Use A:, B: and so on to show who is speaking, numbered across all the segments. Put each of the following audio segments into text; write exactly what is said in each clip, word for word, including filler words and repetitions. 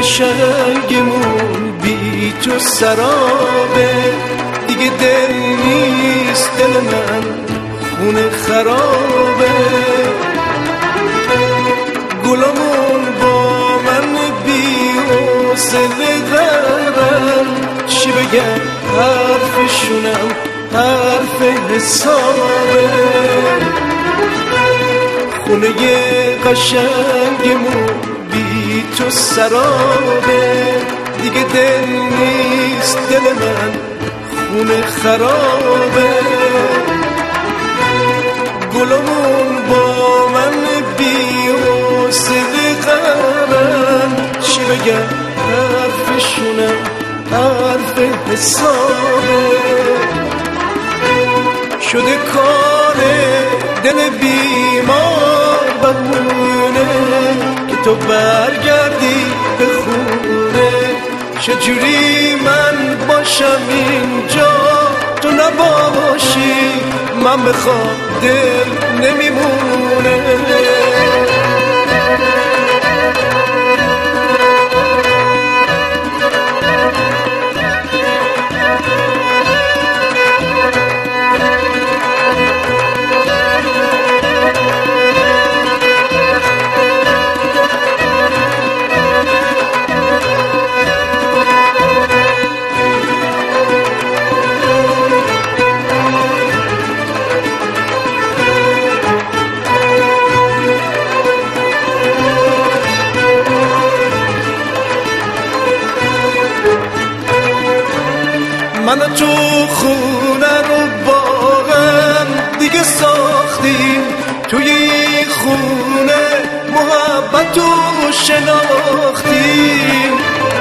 A: قشنگمون بی تو سرابه، دیگه دل نیست دل من خونه خرابه. گلامون با من بی حوصله غرقن، چی بگم حرفشونم حرف حسابه. خونه قشنگمون بی تو سرابه، دیگه دل نیست دل من خونه خرابه. گلامون با من بی حوصله غرقن، چی بگم حرفشونم حرف حسابه. شده کار دل بیمار بمونه که تو برگردی به خونه. چجوری من باشم اینجا تو نباشی، من بخوام دل نمیمونه. من تو خونه رو با هم دیگه ساختیم، توی این خونه محبت رو شناختیم.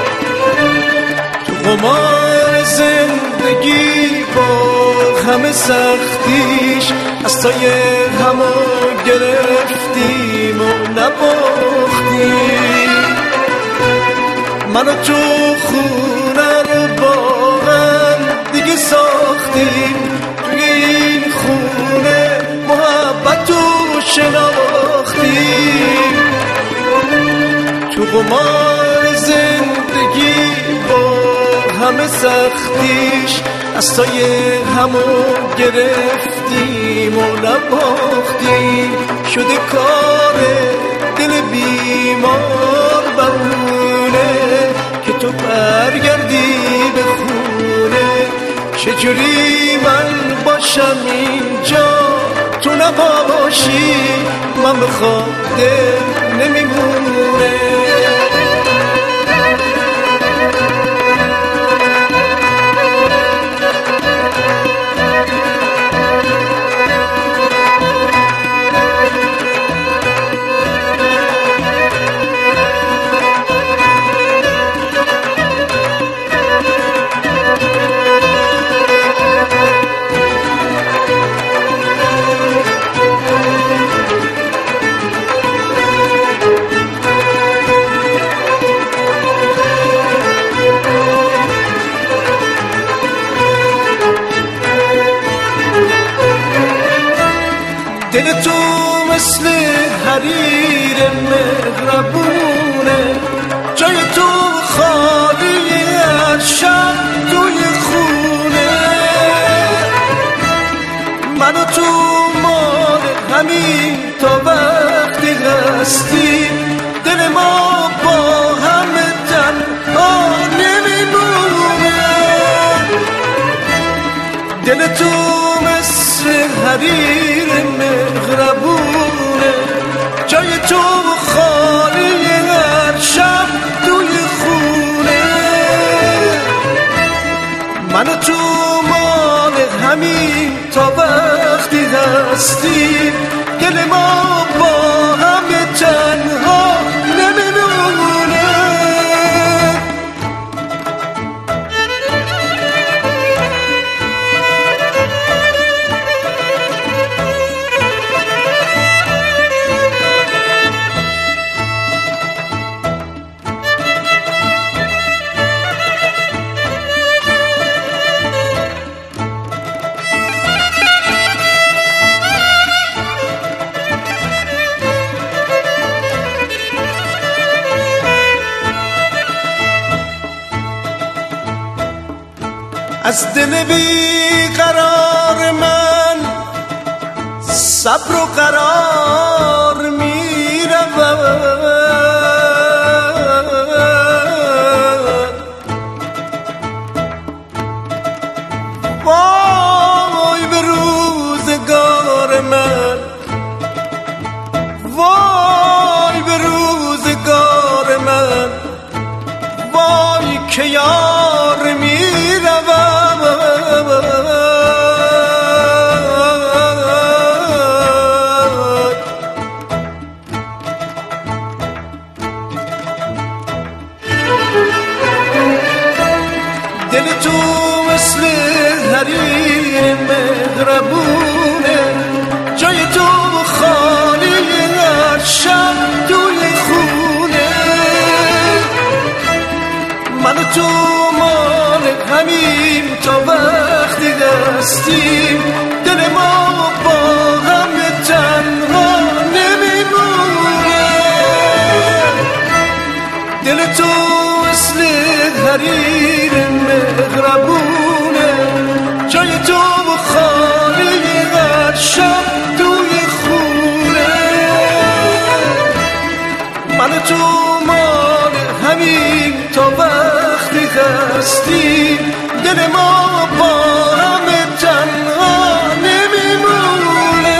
A: تو قمار زندگی با همه سختیش از تای همو گرفتیم و نباختیم. من تو خونه رو با دیگه ساختیم، توی این خونه محبت رو شناختیم. تو قمار زندگی با همه سختیش از تای همو گرفتیم و نباختیم. شده کار دل بیمار بمونه که تو برگردی به خونه. چجوری من باشم اینجا تو نباشی، من بخوام دل نمیمونه. دل تو مثل حریر مهربونه، جای تو خالی از شب توی خونه. من و تو مال همین تا وقتی هستی، دل ما با همه تنها نمیمونه. دل تو مثل حریر مهربونه، جای تو خالی هر شب توی خونه. من و تو مال همین تا وقتی هستی، دل ما با همه تنها نمیمونه. از دل بی قرار من صبر و قرار می رود. وای به روزگار من، وای به روزگار من، وای که یار می رود. دل تو مثل حریر مهربونه، جای تو خالی هر شب توی خونه. من و تو مال همین تا وقتی هستیم، دل ما با هم تنها نمیمونه. دل تو مثل حریر مهربونه، جای تو خالی هر شب توی خونه. من و تو مال همین تا وقتی هستی، دل ما با هم تنها نمیمونه.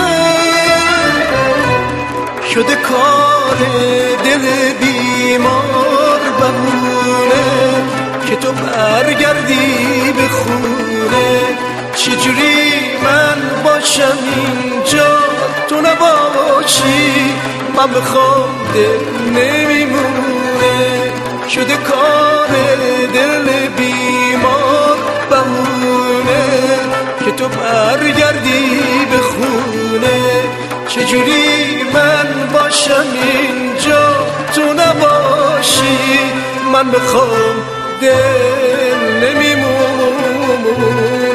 A: شده کار دل بیمار بهونه که تو برگردی به خونه. چجوری من باشم اینجا تو نباشی، من بخوام دل نمیمونه. شده کار دل بیمار بهونه که تو برگردی به خونه. چجوری من باشم اینجا تو نباشی، من بخوام دل نمیمونه.